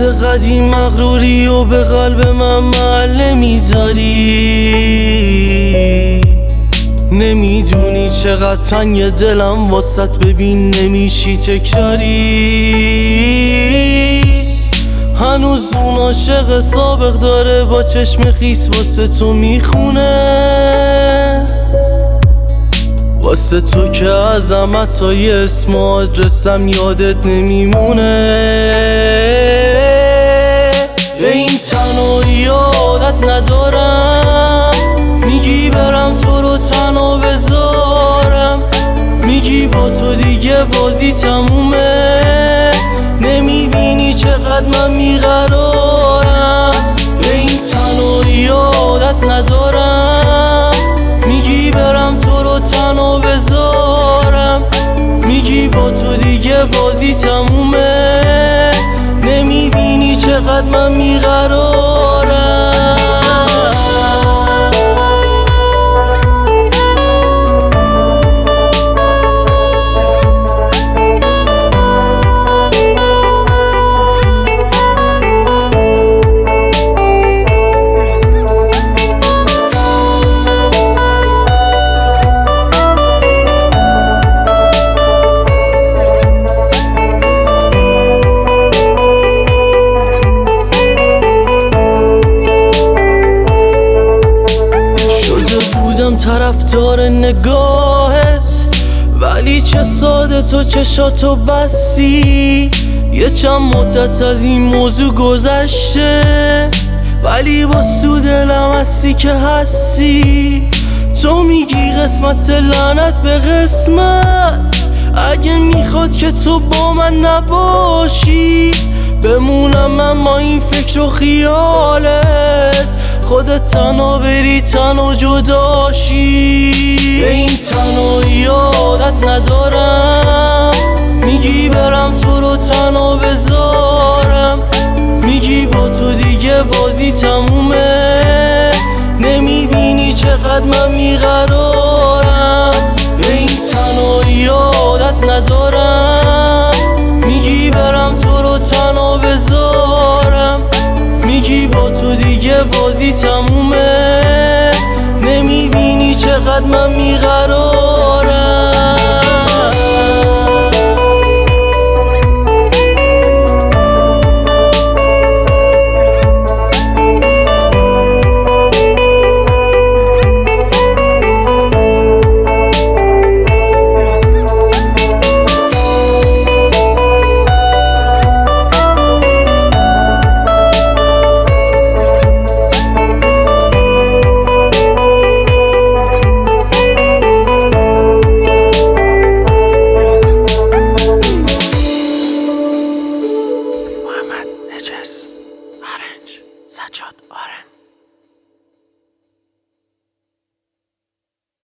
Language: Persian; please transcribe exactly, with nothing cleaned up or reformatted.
مثل قدیم مغروری و به قلب من محل میذاری. نمیدونی چقدر تنگ دلم واسط، ببین نمیشی تکراری. هنوز اون عاشق سابق داره با چشم خیس واسه تو میخونه، واسه تو که ازم تا یه اسم و آدرسم یادت نمیمونه. به این تنهایی عادت ندارم، میگی برم تو رو تنها بذارم، میگی با تو دیگه بازی تمومه، نمیبینی چقدر من میقرارم. به این تنهایی عادت ندارم، میگی برم تو رو تنها بذارم، میگی با تو دیگه بازی تمومه، نمیبینی چقدر من میقرارم. طرفدار نگاهت، ولی چه ساده تو چشاتو بستی. یه چند مدت از این موضوع گذشته، ولی با سو دلم هستی که هستی. تو میگی قسمت لعنت به قسمت، اگه میخواد که تو با من نباشی، بمونم من با این فکر و خیالت، خودت تنها بری تنها جداشی. به این تنهایی عادت ندارم، میگی برم تو رو تنها بذارم، میگی با تو دیگه بازی تمومه، نمیبینی چقدر من میقرارم. به این تنهایی عادت ندارم، میگی برم تو رو تنها بذارم، میگی با تو دیگه بازی تمومه، نمیبینی چقدر من میقرارم.